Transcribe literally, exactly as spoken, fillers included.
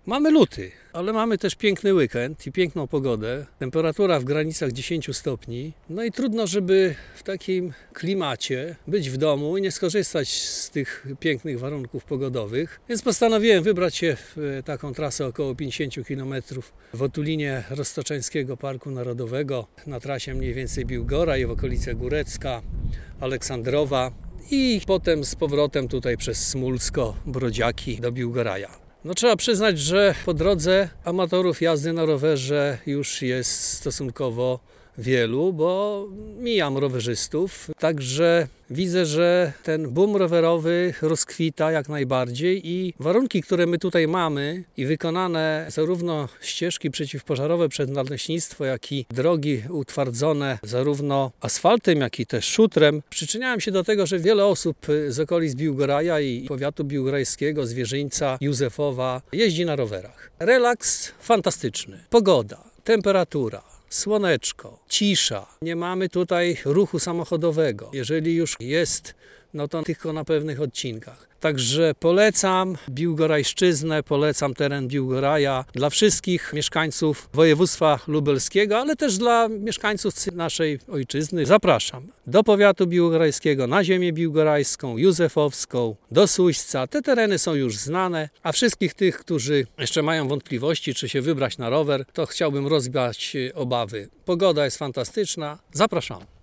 Mamy luty, ale mamy też piękny weekend i piękną pogodę. Temperatura w granicach dziesięć stopni. No i trudno, żeby w takim klimacie być w domu i nie skorzystać z tych pięknych warunków pogodowych. Więc postanowiłem wybrać się w taką trasę około pięćdziesiąt kilometrów w otulinie Roztoczeńskiego Parku Narodowego. Na trasie mniej więcej Biłgoraj, w okolice Górecka, Aleksandrowa i potem z powrotem tutaj przez Smulsko, Brodziaki do Biłgoraja. No trzeba przyznać, że po drodze amatorów jazdy na rowerze już jest stosunkowo wielu, bo mijam rowerzystów, także widzę, że ten boom rowerowy rozkwita jak najbardziej i warunki, które my tutaj mamy i wykonane zarówno ścieżki przeciwpożarowe przez nadleśnictwo, jak i drogi utwardzone zarówno asfaltem, jak i też szutrem, przyczyniają się do tego, że wiele osób z okolic Biłgoraja i powiatu biłgorajskiego, Zwierzyńca, Józefowa jeździ na rowerach. Relaks fantastyczny, pogoda, temperatura, słoneczko, cisza. Nie mamy tutaj ruchu samochodowego. Jeżeli już jest, no to tylko na pewnych odcinkach. Także polecam Biłgorajszczyznę, polecam teren Biłgoraja dla wszystkich mieszkańców województwa lubelskiego, ale też dla mieszkańców naszej ojczyzny. Zapraszam do powiatu biłgorajskiego, na ziemię biłgorajską, józefowską, do Suśca. Te tereny są już znane, a wszystkich tych, którzy jeszcze mają wątpliwości, czy się wybrać na rower, to chciałbym rozwiać obawy. Pogoda jest fantastyczna. Zapraszam.